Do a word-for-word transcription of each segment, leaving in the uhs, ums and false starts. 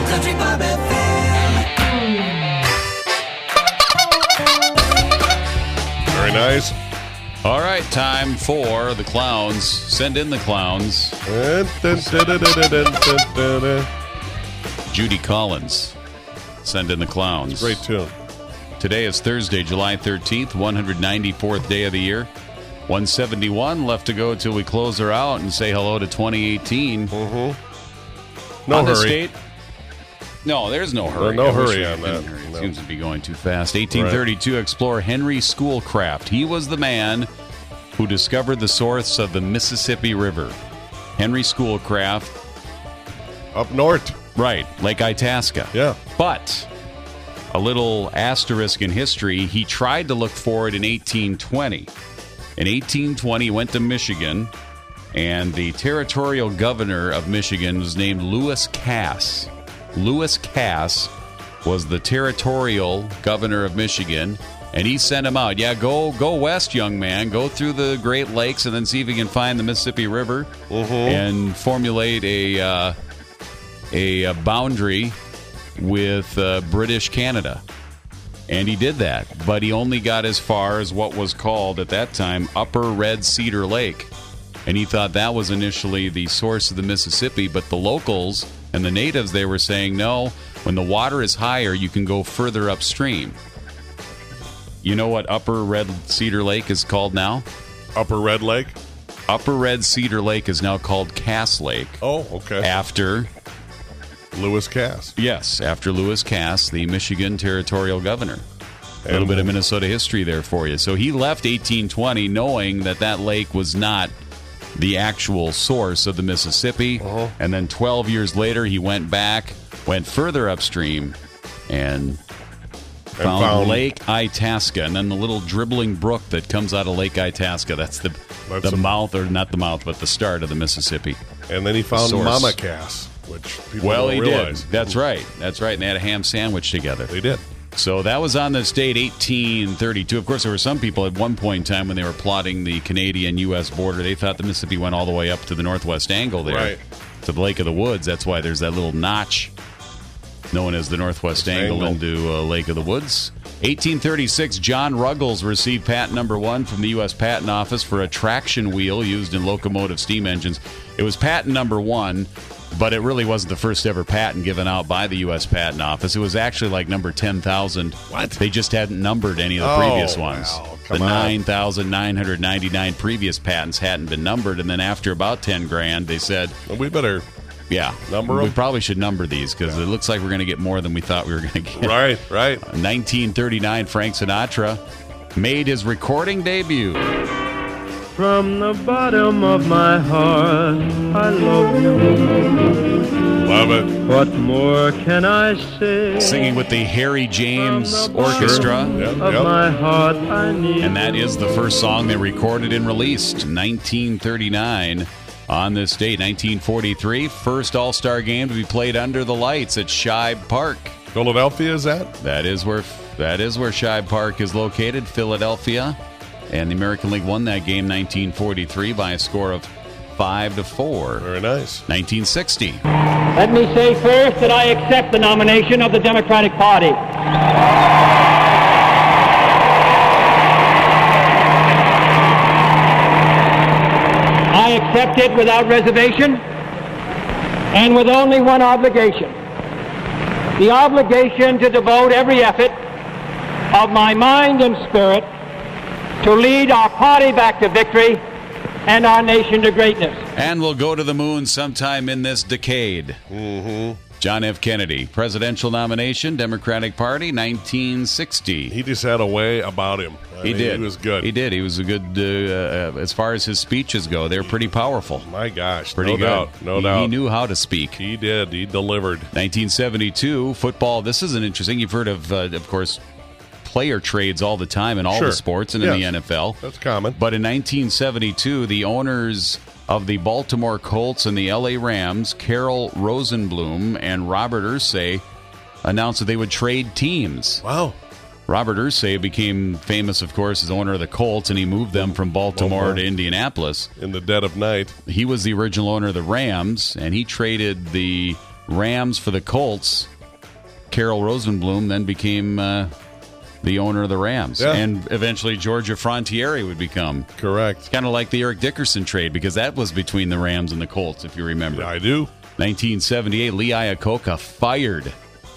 Country Bob F M. Very nice. All right, time for the clowns. Send in the clowns. Judy Collins. Send in the clowns. Great tune. Today is Thursday, July thirteenth, one hundred ninety-fourth day of the year. one seventy-one left to go till we close her out and say hello to twenty eighteen. Mm-hmm. No on hurry. The state, no, there's no hurry. No, no I wish hurry we on didn't that. hurry. It No. seems to be going too fast. eighteen thirty-two right. Explorer Henry Schoolcraft. He was the man who discovered the source of the Mississippi River. Henry Schoolcraft. Up north. Right, Lake Itasca. Yeah. But a little asterisk in history, he tried to look for it in eighteen twenty. In eighteen twenty, he went to Michigan, and the territorial governor of Michigan was named Lewis Cass. Lewis Cass was the territorial governor of Michigan, and he sent him out. Yeah, go go west, young man. Go through the Great Lakes and then see if you can find the Mississippi River Mm-hmm. and formulate a, uh, a, a boundary with uh, British Canada. And he did that, but he only got as far as what was called at that time Upper Red Cedar Lake. And he thought that was initially the source of the Mississippi, but the locals and the natives, they were saying, no, when the water is higher, you can go further upstream. You know what Upper Red Cedar Lake is called now? Upper Red Lake? Upper Red Cedar Lake is now called Cass Lake. Oh, okay. After... Lewis Cass. Yes, after Lewis Cass, the Michigan territorial governor. A little bit of Minnesota history there for you. So he left eighteen twenty knowing that that lake was not the actual source of the Mississippi. Uh-huh. And then twelve years later, he went back, went further upstream, and found, found- Lake Itasca. And then the little dribbling brook that comes out of Lake Itasca. That's the, That's the a- mouth, or not the mouth, but the start of the Mississippi. And then he found Source. Mama Cass, which people Well, don't he realize. did. That's right. That's right. And they had a ham sandwich together. They did. So that was on this date, eighteen thirty-two. Of course, there were some people at one point in time when they were plotting the Canadian-U S border, they thought the Mississippi went all the way up to the northwest angle there, Right. to the Lake of the Woods. That's why there's that little notch known as the northwest angle, Angle. into uh, Lake of the Woods. eighteen thirty-six, John Ruggles received patent number one from the U S Patent Office for a traction wheel used in locomotive steam engines. It was patent number one, but it really wasn't the first ever patent given out by the U S Patent Office. It was actually like number ten thousand. What? They just hadn't numbered any of the Oh, previous ones. well, the come on. nine thousand nine hundred ninety-nine previous patents hadn't been numbered, and then after about ten grand, they said, Well, we better. yeah, Number we 'em? probably should number these because it looks like we're going to get more than we thought we were going to get. Right, right. nineteen thirty-nine, Frank Sinatra made his recording debut. From the bottom of my heart, I love you. Love it. What more can I say? Singing with the Harry James From the bottom Orchestra. Yep, of yep. my heart, I need. And that is the first song they recorded and released, nineteen thirty-nine. On this date, nineteen forty-three, first All-Star game to be played under the lights at Shibe Park. Philadelphia, is that? That is where that is where Shibe Park is located, Philadelphia. And the American League won that game nineteen forty-three by a score of five to four. Very nice. nineteen sixty. Let me say first that I accept the nomination of the Democratic Party. I accept it without reservation and with only one obligation. The obligation to devote every effort of my mind and spirit to lead our party back to victory and our nation to greatness. And we'll go to the moon sometime in this decade. Mm-hmm. John F. Kennedy, presidential nomination, Democratic Party, nineteen sixty. He just had a way about him. I He mean, did. He was good. He did. He was a good, uh, uh, as far as his speeches go, they're pretty powerful. My gosh. Pretty no good. doubt. No he, doubt. He knew how to speak. He did. He delivered. nineteen seventy-two, football. This is an interesting. You've heard of, uh, of course, player trades all the time in all Sure. the sports and in Yes. the N F L. That's common. But in nineteen seventy-two, the owners of the Baltimore Colts and the L A Rams, Carol Rosenblum and Robert Irsay, announced that they would trade teams. Wow. Robert Irsay became famous, of course, as owner of the Colts, and he moved them from Baltimore Baltimore. to Indianapolis. In the dead of night. He was the original owner of the Rams, and he traded the Rams for the Colts. Carol Rosenblum then became uh, the owner of the Rams. Yeah. And eventually Georgia Frontiere would become. Correct. Kind of like the Eric Dickerson trade, because that was between the Rams and the Colts, if you remember. I do. nineteen seventy-eight, Lee Iacocca fired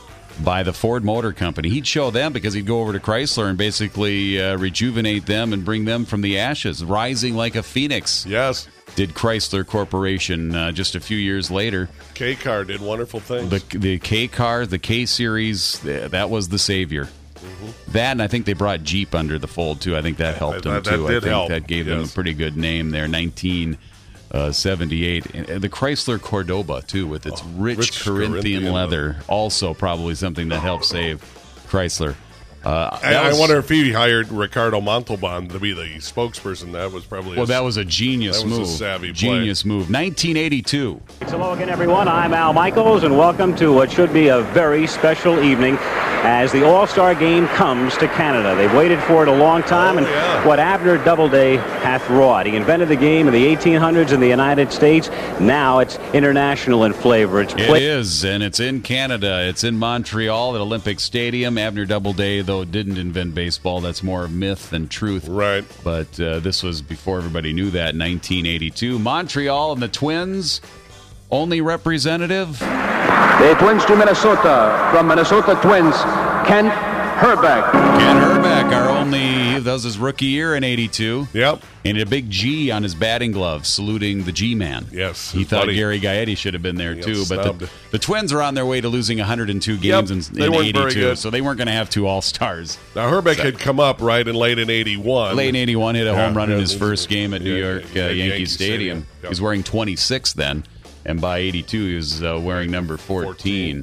by the Ford Motor Company. He'd show them because he'd go over to Chrysler and basically uh, rejuvenate them and bring them from the ashes, rising like a phoenix. Yes. Did Chrysler Corporation uh, just a few years later. K-Car did wonderful things. The the K car, the K series, that was the savior. Mm-hmm. That, and I think they brought Jeep under the fold too. I think that helped that, them too. that did I think help. that gave yes. them a pretty good name there. nineteen seventy-eight, and the Chrysler Cordoba too, with its oh, rich, rich Corinthian, Corinthian leather. leather. Also, probably something that helped save Chrysler. Uh, I, was, I wonder if he hired Ricardo Montalban to be the spokesperson. That was probably well, a, that was a genius that was move. a savvy play. Genius move. nineteen eighty-two. Hello again, everyone. I'm Al Michaels, and welcome to what should be a very special evening as the All-Star Game comes to Canada. They've waited for it a long time, Oh, and yeah. what Abner Doubleday hath wrought. He invented the game in the eighteen hundreds in the United States. Now it's international in flavor. It's It play- is, and it's in Canada. It's in Montreal at Olympic Stadium. Abner Doubleday, though, didn't invent baseball. That's more myth than truth. Right. But uh, this was before everybody knew that, nineteen eighty-two. Montreal and the Twins, only representative. The Twins to Minnesota. From Minnesota Twins, Kent Herbeck. Ken Herbeck, our only, that was his rookie year in eighty-two. Yep. And a big G on his batting glove, saluting the G-Man. Yes, He his thought buddy. Gary Gaetti should have been there, He too. got But snubbed. the, the Twins are on their way to losing one hundred two games Yep, in, they in weren't very eighty-two, good. so they weren't going to have two All-Stars. Now, Herbeck had come up right in late in eighty-one. Late in eighty-one, hit a Yeah, home run yeah, in his this first is- game at New yeah, York yeah, uh, yeah, Yankee, Yankee Stadium. Stadium. He Yep. was wearing twenty-six then, and by eighty-two, he was uh, wearing number fourteen.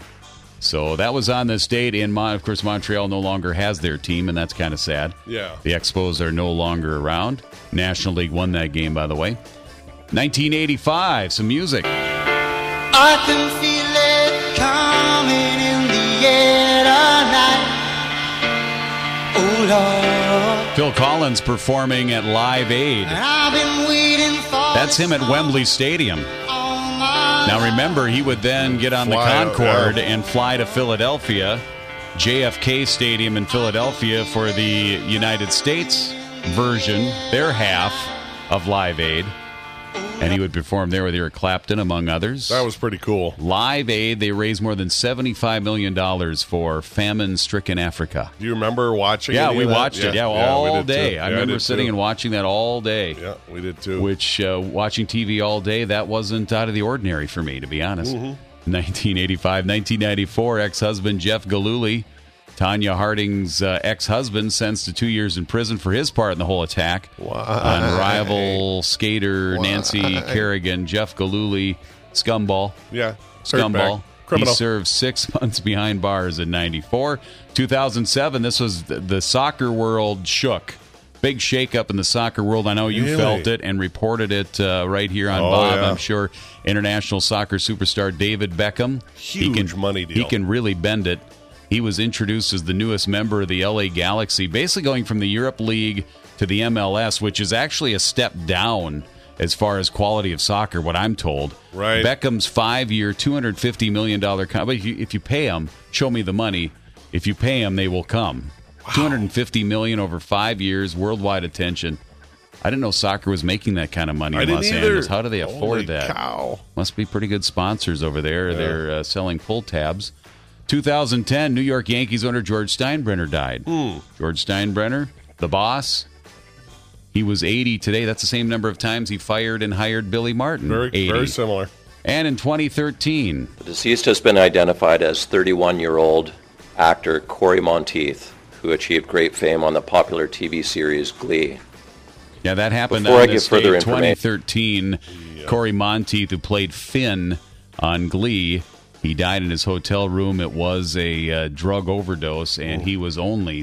So that was on this date. In Mon- of course, Montreal no longer has their team, and that's kind of sad. Yeah. The Expos are no longer around. National League won that game, by the way. nineteen eighty-five, some music. I can feel it coming in the air tonight. Oh Lord, Phil Collins performing at Live Aid. I've been waiting for. That's him at Wembley Stadium. all my Now remember, he would then get on the Fly out, Concorde yeah. and fly to Philadelphia, J F K Stadium in Philadelphia for the United States version, their half of Live Aid. And he would perform there with Eric Clapton, among others. That was pretty cool. Live Aid, they raised more than seventy-five million dollars for famine-stricken Africa. Do you remember watching Yeah, any we of that? watched it, yeah, we all did day. too. I Yeah, remember did sitting too. and watching that all day. Yeah, we did too. Which, uh, watching T V all day, that wasn't out of the ordinary for me, to be honest. Mm-hmm. nineteen eighty-five, nineteen ninety-four, ex-husband Jeff Gillooly, Tanya Harding's uh, ex-husband, sentenced to two years in prison for his part in the whole attack Why? on rival skater Why? Nancy Kerrigan. Jeff Gillooly, scumball. yeah. Scumball. Dirtbag. Criminal. He served six months behind bars in ninety-four. two thousand seven, this was the, the soccer world shook. Big shakeup in the soccer world. I know you Really? felt it and reported it uh, right here on Oh, Bob. yeah. I'm sure international soccer superstar David Beckham. Huge he can, money deal. He can really bend it. He was introduced as the newest member of the L A Galaxy, basically going from the Europe League to the M L S, which is actually a step down as far as quality of soccer, what I'm told. Right. Beckham's five-year, two hundred fifty million dollars contract. If you, if you pay them, show me the money. If you pay them, they will come. Wow. two hundred fifty million dollars over five years, worldwide attention. I didn't know soccer was making that kind of money I in didn't Los either. Angeles. How do they afford Holy that? cow. Must be pretty good sponsors over there. They're uh, selling pull tabs. two thousand ten, New York Yankees owner George Steinbrenner died. Hmm. George Steinbrenner, the boss. He was eighty today. That's the same number of times he fired and hired Billy Martin. Very, eighty. very similar. And in twenty thirteen, The deceased has been identified as thirty-one-year-old actor Corey Monteith, who achieved great fame on the popular T V series Glee. yeah, that happened Before on I this give further date, information- twenty thirteen. Corey Monteith, who played Finn on Glee, he died in his hotel room. It was a uh, drug overdose, and he was only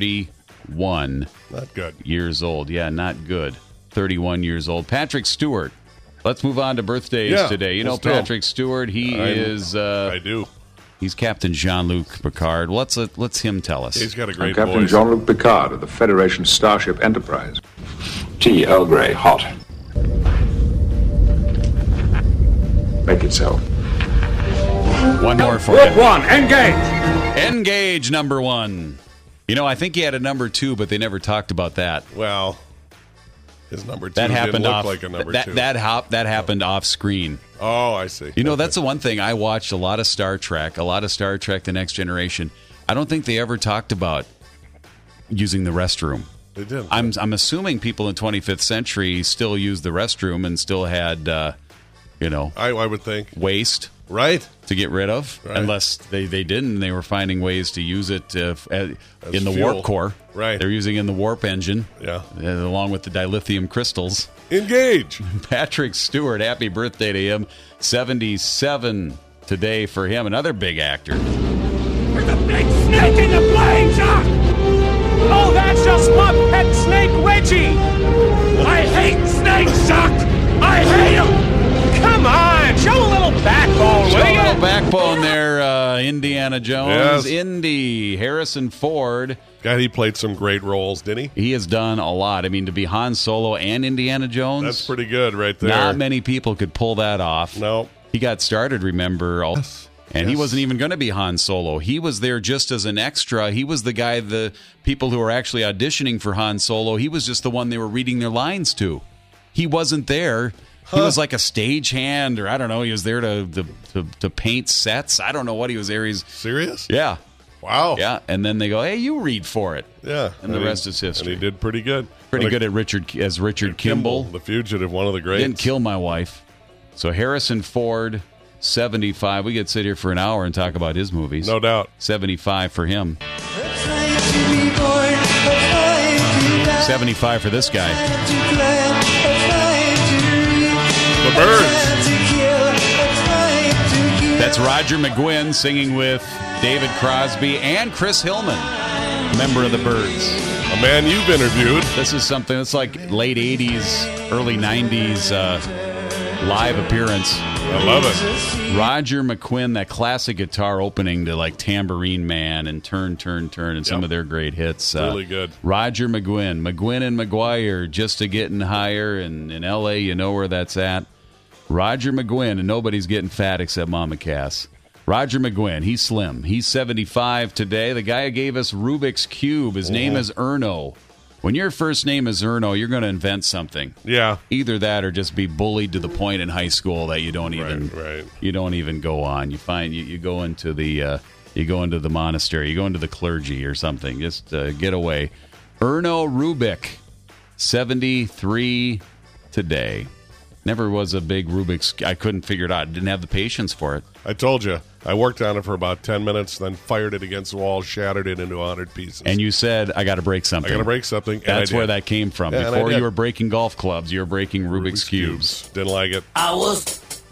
thirty-one. Not good. Years old. Yeah, not good. thirty-one years old. Patrick Stewart. Let's move on to birthdays Yeah, today. You know let's do 'em. Patrick Stewart, he I- is uh, I do. he's Captain Jean-Luc Picard. Let's let, let's him tell us. He's got a I'm great Captain voice. Jean-Luc Picard of the Federation Starship Enterprise. Tea, Earl Grey, hot. Make it so. One more for Group you. one, engage. Engage, number one. You know, I think he had a number two, but they never talked about that. Well, his number two That didn't happened look off. like a number that two. that hop that happened off screen. Oh, I see. You know, Okay. that's the one thing I watched a lot of Star Trek, a lot of Star Trek: The Next Generation. I don't think they ever talked about using the restroom. They did. I'm I'm assuming people in twenty-fifth century still used the restroom and still had, uh, you know, I, I would think. waste Right. to get rid of, Right. unless they, they didn't. They were finding ways to use it uh, f- uh, As in the fuel. warp core. Right. They're using it in the warp engine, Yeah. uh, along with the dilithium crystals. Engage. Patrick Stewart, happy birthday to him. seventy-seven today for him. Another big actor. There's a big snake in the plane, Doc! Oh, that's just my pet snake, Reggie! I hate snakes, Doc! I hate them! Come on, show a little backbone, Show will a you? little backbone there, uh, Indiana Jones. Yes. Indy, Harrison Ford. God, he played some great roles, didn't he? He has done a lot. I mean, to be Han Solo and Indiana Jones, That's pretty good right there. not many people could pull that off. No. He got started, remember, all, and he Yes. wasn't even going to be Han Solo. He was there just as an extra. He was the guy, the people who were actually auditioning for Han Solo, he was just the one they were reading their lines to. He wasn't there. He was like a stagehand, or I don't know. He was there to, to to to paint sets. I don't know what he was there. He's Serious? yeah, Wow. yeah. And then they go, "Hey, you read for it." Yeah. And the he- rest is history. And he did pretty good. Pretty And good at Richard as Richard Kimball. The Fugitive, one of the greats. Didn't kill my wife. So Harrison Ford, seventy-five. We could sit here for an hour and talk about his movies. No doubt. seventy-five for him. A time to be born, a time to die, seventy-five for this guy. a time to plant, a time to reap, The a Birds. time to kill, a time to give. That's Roger McGuinn singing with David Crosby and Chris Hillman, member of the Byrds. A man you've interviewed. This is something that's like late eighties, early nineties uh, live appearance. I love it. Roger McGuinn, that classic guitar opening to like Tambourine Man and Turn, Turn, Turn, and some Yep. of their great hits. Uh, Really good. Roger McGuinn, McGuinn and McGuire, just a getting higher, and in L A, you know where that's at. Roger McGuinn, and nobody's getting fat except Mama Cass. Roger McGuinn, he's slim. He's seventy-five today. The guy who gave us Rubik's Cube, his name is Erno. When your first name is Erno, you're going to invent something. Yeah. Either that or just be bullied to the point in high school that you don't even Right, right. you don't even go on. You find you, you go into the uh, you go into the monastery, you go into the clergy or something. Just uh, get away. Erno Rubik, seventy-three today. Never was a big Rubik's. I couldn't figure it out. Didn't have the patience for it. I told you. I worked on it for about ten minutes, then fired it against the wall, shattered it into one hundred pieces. And you said, I got to break something. I got to break something. And That's I did. where that came from. Yeah, and I Before you did. were breaking golf clubs, you were breaking Rubik's, Cubes. Didn't like it. I was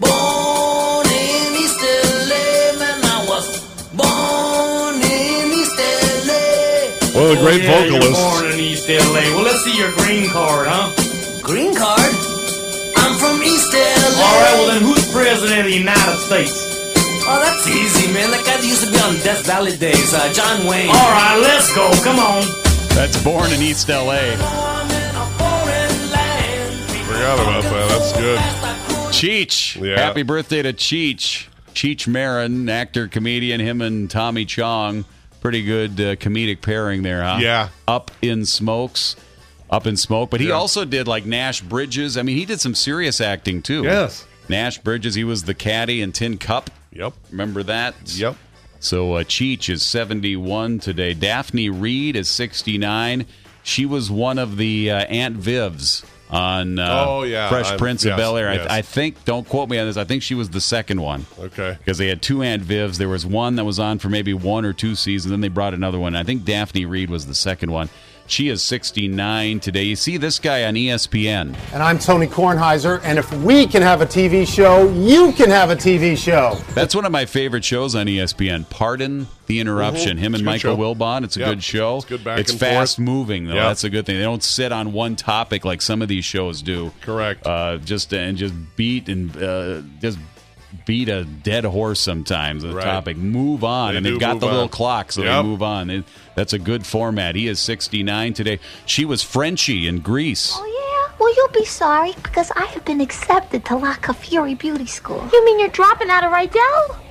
born in East L A, man. I was born in East L A. One of the great Yeah, you're vocalists. born in East L A. Well, let's see your green card, huh? Green card? I'm from East L A. All right, well then, who's president of the United States? Oh, that's easy, man. That guy that used to be on Death Valley days, uh, John Wayne. All right, let's go. Come on. That's Born in East L A. Born in a foreign land. Forgot about that. That's good. Cheech. Yeah. Happy birthday to Cheech. Cheech Marin, actor, comedian, him and Tommy Chong. Pretty good uh, comedic pairing there, huh? Yeah. Up in Smokes. Up in Smoke. But he Yeah. also did like Nash Bridges. I mean, he did some serious acting too. Yes. Nash Bridges, he was the caddy in Tin Cup. Yep. Remember that? Yep. So uh, Cheech is seventy-one today. Daphne Reed is sixty-nine. She was one of the uh, Aunt Vivs on uh, Oh, yeah. Fresh I'm- Prince yes, of Bel-Air. yes. I, I think, don't quote me on this, I think she was the second one. Okay. Because they had two Aunt Vivs. There was one that was on for maybe one or two seasons. Then they brought another one. I think Daphne Reed was the second one. She is sixty-nine today. You see this guy on E S P N. And I'm Tony Kornheiser, and if we can have a T V show, you can have a T V show. That's one of my favorite shows on E S P N. Pardon the Interruption. Mhm. Him It's and a good Michael show. Wilbon. It's a Yep. good show. It's good back It's and fast forth. moving though. Yep. That's a good thing. They don't sit on one topic like some of these shows do. Correct. Uh, just and just beat and uh, just beat a dead horse sometimes. The Right. topic. Move on, They and they've do got move the little on. clock, so Yep. they move on. It, that's a good format. He is sixty-nine today. She was Frenchie in Greece. Oh, yeah? Well, you'll be sorry, because I have been accepted to La Fury Beauty School. You mean you're dropping out of Rydell?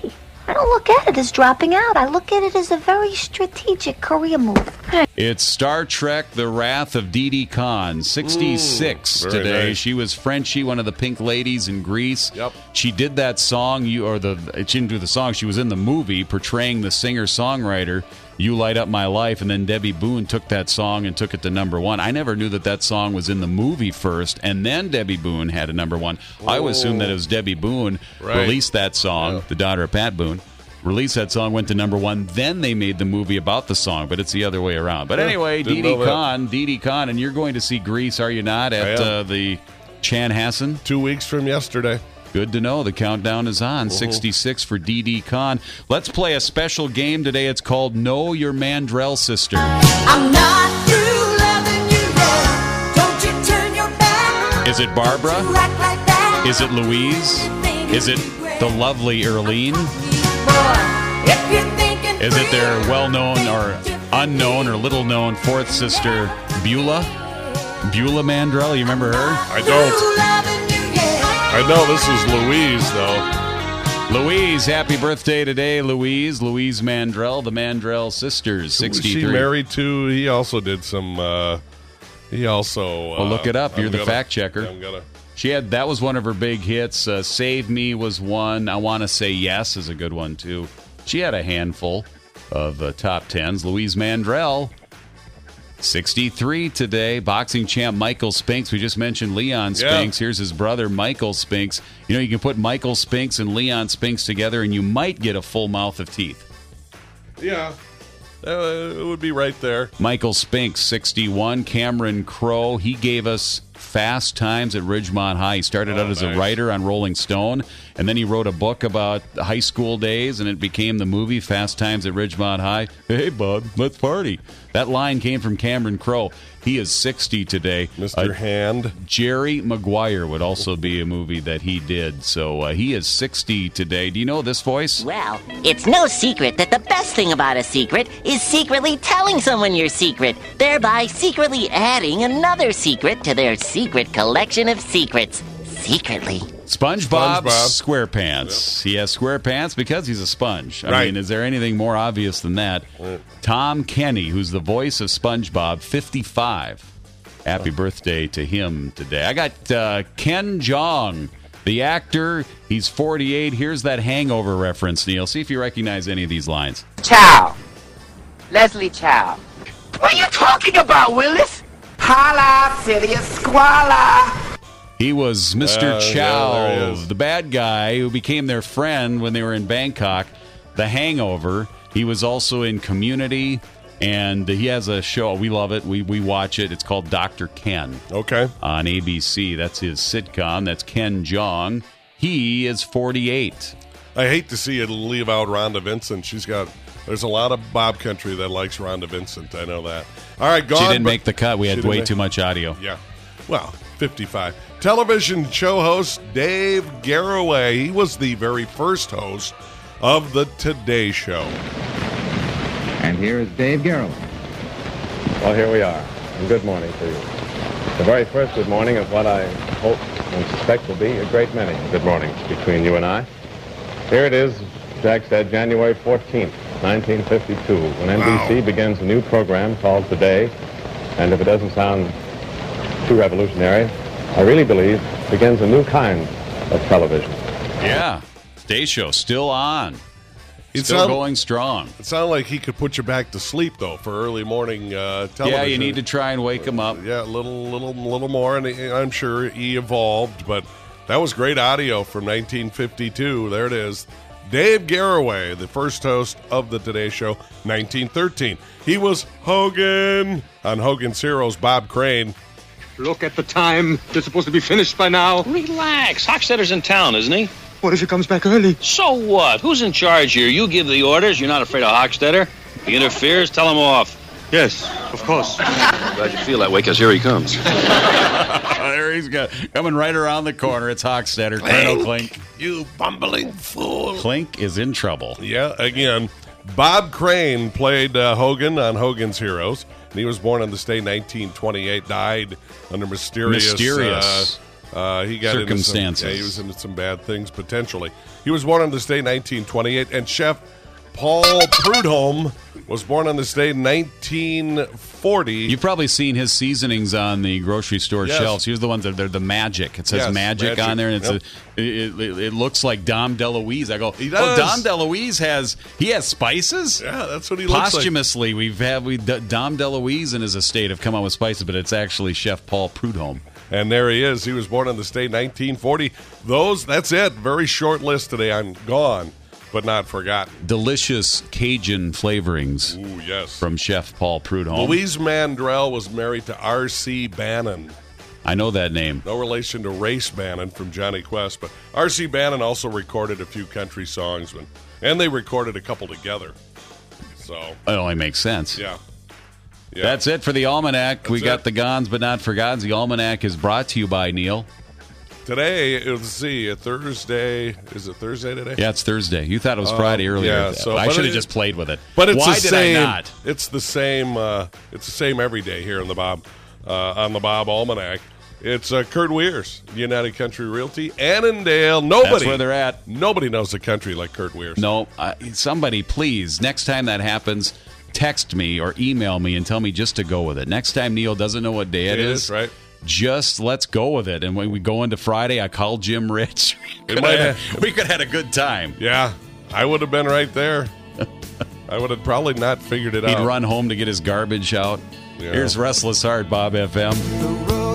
I don't look at it as dropping out. I look at it as a very strategic career move. It's Star Trek: The Wrath of Didi Khan, sixty-six Ooh, today. nice. She was Frenchie, one of the pink ladies in Greece. Yep. She did that song, you or the she didn't do the song. She was in the movie portraying the singer-songwriter, You Light Up My Life, and then Debbie Boone took that song and took it to number one. I never knew that that song was in the movie first, and then Debbie Boone had a number one. Whoa. I would assume that it was Debbie Boone right. released that song, yeah. the daughter of Pat Boone. Released that song, went to number one, then they made the movie about the song, but it's the other way around. But anyway, Didn't Didi know that. Khan, Didi Khan, and you're going to see Grease, are you not, at uh, the Chanhassen? Two weeks from yesterday. Good to know. The countdown is on. Uh-huh. sixty-six for Didi Khan. Let's play a special game today. It's called Know Your Mandrell Sister. I'm not through loving you yet. Don't you turn your back. Is it Barbara? You act like that. Is it Louise? Is it the lovely Earlene? If you're thinking Is it their well-known or unknown or little-known fourth sister, Beulah? Beulah Mandrell, you remember her? I don't. I know this is Louise, though. Louise, happy birthday today, Louise. Louise Mandrell, the Mandrell sisters, sixty-three. Was she married to? He also did some. Uh, he also. Uh, well, look it up. You're I'm the gonna, fact checker. I'm gonna. She had that was one of her big hits. Uh, Save Me was one. I Want to Say Yes is a good one too. She had a handful of uh, top tens. Louise Mandrell, sixty-three today. Boxing champ Michael Spinks. We just mentioned Leon Spinks. Yeah. Here's his brother Michael Spinks. You know, you can put Michael Spinks and Leon Spinks together, and you might get a full mouth of teeth. Yeah. Uh, it would be right there. Michael Spinks, sixty-one. Cameron Crowe, he gave us Fast Times at Ridgemont High. He started oh, out as nice. a writer on Rolling Stone, and then he wrote a book about high school days, and it became the movie Fast Times at Ridgemont High. Hey, bud, let's party. That line came from Cameron Crowe. He is sixty today. Mister Uh, Hand. Jerry Maguire would also be a movie that he did. So uh, he is sixty today. Do you know this voice? Well, it's no secret that the best thing about a secret is secretly telling someone your secret, thereby secretly adding another secret to their secret collection of secrets. Secretly. SpongeBob, SpongeBob. SquarePants. Yep. He has SquarePants because he's a sponge. I right. mean, is there anything more obvious than that? Right. Tom Kenny, who's the voice of SpongeBob, fifty-five. Happy birthday to him today. I got uh, Ken Jeong, the actor. He's forty-eight. Here's that Hangover reference, Neil. See if you recognize any of these lines. Chow. Leslie Chow. What are you talking about, Willis? Holla, city of squalor. He was Mister Uh, Chow, yeah, there he is. the bad guy who became their friend when they were in Bangkok. The Hangover. He was also in Community, and he has a show. We love it. We we watch it. It's called Doctor Ken. Okay. On A B C. That's his sitcom. That's Ken Jeong. He is forty-eight. I hate to see it leave out Rhonda Vincent. She's got. There's a lot of Bob Country that likes Rhonda Vincent. I know that. All right, gone. She didn't but- make the cut. We She had didn't way make- too much audio. Yeah. Well, fifty-five. Television show host Dave Garroway. He was the very first host of the Today Show. And here is Dave Garroway. Well, here we are, and good morning to you. The very first good morning of what I hope and suspect will be a great many good mornings between you and I. Here it is, Jack said, January fourteenth, nineteen fifty-two, when N B C Wow. begins a new program called Today, and if it doesn't sound too revolutionary, I really believe begins a new kind of television. Yeah. Today Show still on. It Still sound- going strong. It sounded like he could put you back to sleep, though, for early morning uh, television. Yeah, you need to try and wake him up. Yeah, a little, little, little more, and he- I'm sure he evolved, but that was great audio from nineteen fifty-two. There it is. Dave Garroway, the first host of the Today Show, nineteen thirteen. He was Hogan on Hogan's Heroes, Bob Crane. Look at the time. They're supposed to be finished by now. Relax. Hochstetter's in town, isn't he? What if he comes back early? So what? Who's in charge here? You give the orders. You're not afraid of Hochstetter. If he interferes, tell him off. Yes, of course. Glad you feel that way, because here he comes. There he's got coming right around the corner. It's Hochstetter. Colonel Clink. You bumbling fool. Clink is in trouble. Yeah, again, Bob Crane played uh, Hogan on Hogan's Heroes. And he was born on this day, nineteen twenty-eight, died under mysterious, Mysterious. Uh, Uh, he got Circumstances. Into some, yeah, he was into some bad things potentially. He was born on this day, nineteen twenty-eight, and Chef Paul Prudhomme was born on this day, nineteen forty. You've probably seen his seasonings on the grocery store Yes. shelves. Here's the ones that they're the magic. It says Yes, magic, magic. on there, and it's Yep. a, it, it, it looks like Dom DeLuise. I go, He oh, does. Dom DeLuise has he has spices. Yeah, that's what he looks like. Posthumously, we've had we Dom DeLuise and his estate have come out with spices, but it's actually Chef Paul Prudhomme. And there he is. He was born on this day, nineteen forty. Those, that's it. Very short list today. I'm gone, but not forgotten. Delicious Cajun flavorings. Ooh, yes. From Chef Paul Prudhomme. Louise Mandrell was married to R C Bannon. I know that name. No relation to Race Bannon from Johnny Quest, but R C Bannon also recorded a few country songs, and, and they recorded a couple together. So, It only makes sense. yeah. Yeah. That's it for the Almanac. That's we got it. the Gons, but not forgotten. The Almanac is brought to you by Neil. Today, let's see, a Thursday. Is it Thursday today? Yeah, it's Thursday. You thought it was Um, Friday earlier. yeah, so- I but should have it- just played with it. But it's Why the did same. I not? It's the same. Uh, it's the same every day here in the Bob uh, on the Bob Almanac. It's uh, Kurt Weir's United Country Realty, Annandale. Nobody. That's where they're at. Nobody knows the country like Kurt Weir's. No, uh, somebody, please, next time that happens, text me or email me and tell me just to go with it. Next time Neil doesn't know what day it, It is, is, right? Just let's go with it. And when we go into Friday, I call Jim Rich. It Could might have- have- we could have had a good time. Yeah, I would have been right there. I would have probably not figured it He'd out. run home to get his garbage out. Yeah. Here's Restless Heart, Bob F M. The road